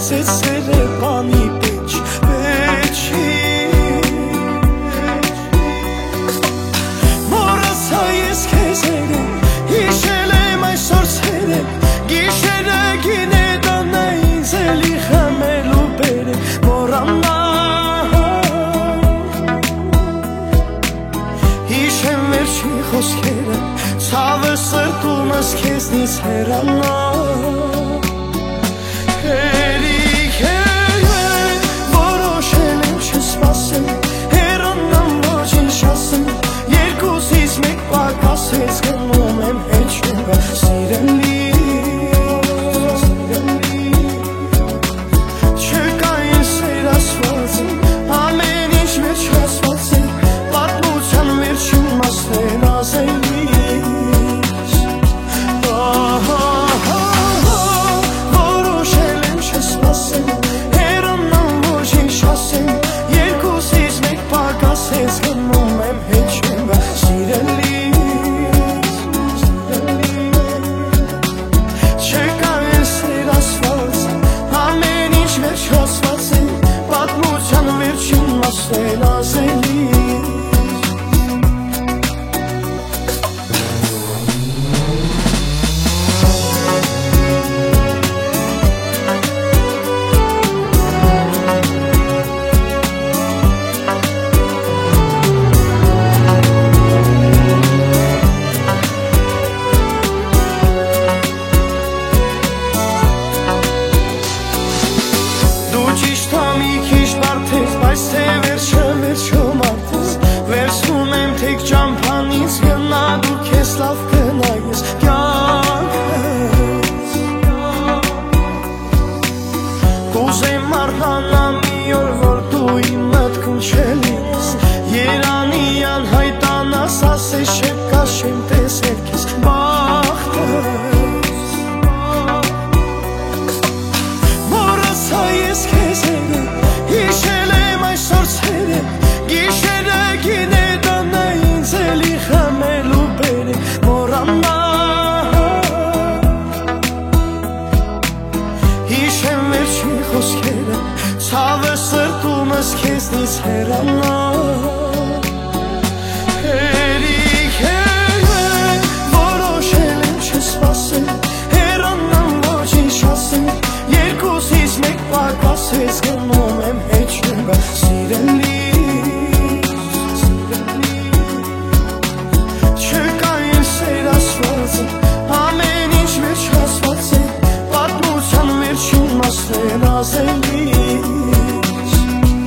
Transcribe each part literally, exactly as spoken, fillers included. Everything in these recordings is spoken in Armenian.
ծեցրել է բանի պեչ պեչի Մորացա ես քեզ երեք հիշել եմ այսօր ցերեկ Գիշերը գինե տանա ինձ էլի խմելու բերեք Մոռանա Հիշեմ վերջի խոսքերը Ցավը սրտումս քեզնից հեռանա Հերիք է որոշել եմ չսպասել Հեռանամ ոչինչ չասեմ Երկուսից մեկ պակասեց գնում եմ հեչում Սիրելի Չկա ինձ սեր ասվածը Ամեն ինչ վերջացված է Պատմության վերջին մասն ազելիս Որոշել եմ չսպասել Հեռանամ ոչինչ չասեմ Երկուսից մեկ պակասեց գնում եմ հեչում Սիրելի Չկա ինձ սեր ասված Ամեն ինչ վերջացված է Պատմության վերջին մասն ազելիս Բայց թե վերջը վերջը մարդս Վերցնում եմ թեք ճամփանից Գնա դու քեզ լավ կնայես կյանքս Կուզեմ մառնանամ մի օր որ դու իմ մտքում չելիս Երանի անհայտանաս ասես շեպկաս չեմ տեսել քեզ բախտս Մոռացա ես քեզ երեք Հիշել եմ այսօր ցերեկ Գիշերը գինե տանա ինձ էլի խմելու բերեք Մոռանա Հիշեմ վերջի խոսքերը Ցավը սրտումս քեզնից հեռանա Հերիք է որոշել եմ չսպասել Հեռանամ ոչինչ չասեմ Երկուսից մեկ պակասեց գնում եմ հեչում Սիրելի Չկա ինձ սեր ասվածը Ամեն ինչ վերջացված է Պատմության վերջին մասն ազելիս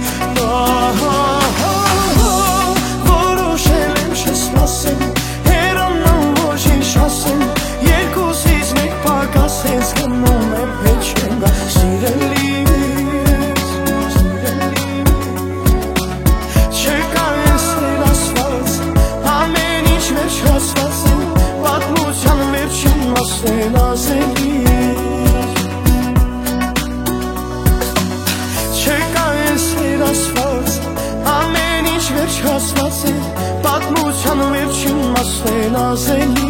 Որոշել եմ չսպասել Հեռանամ ոչինչ չասեմ Երկուսից մեկ պակասեց գնում եմ հեչում Սիրելի Պատմության վերջին մասն ազելիս Չկա ինձ սեր ասված Ամեն ինչ վերջացված է Պատմության վերջին մասն ազելիս